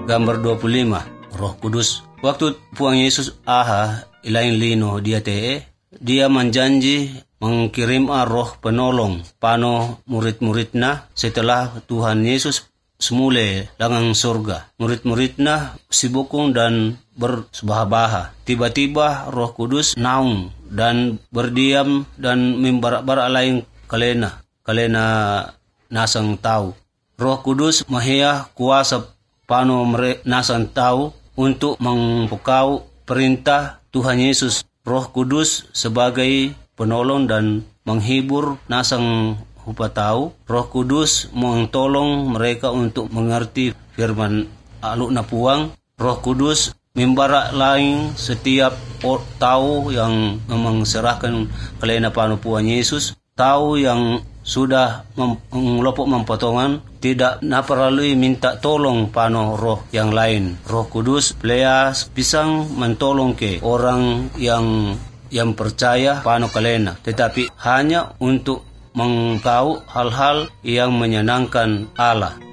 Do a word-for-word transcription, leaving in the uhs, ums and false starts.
Gambar dua puluh lima, Roh Kudus. Waktu Puang Yesus aha ilain lino dia te, dia menjanji mengirim roh penolong pano murid-muridna setelah Tuhan Yesus semula dengan surga. Murid-muridna sibukung dan bersebah-baha. Tiba-tiba Roh Kudus naung dan berdiam dan membarak-barak lain kalena. Kalena nasang tahu. Roh Kudus mahia kuasa pano mere nasang tahu untuk mengpukau perintah Tuhan Yesus. Roh Kudus sebagai penolong dan menghibur nasang hupa tahu. Roh Kudus mentolong mereka untuk mengerti firman aluk na puang. Roh Kudus membarak lain setiap tahu yang mengserahkan kalena pano puang Yesus. Tahu yang sudah mengelopok mempotongan tidak naperalui minta tolong pano roh yang lain. Roh Kudus peleas pisang mentolong ke orang yang yang percaya pano kalena, tetapi hanya untuk mengetahui hal-hal yang menyenangkan Allah.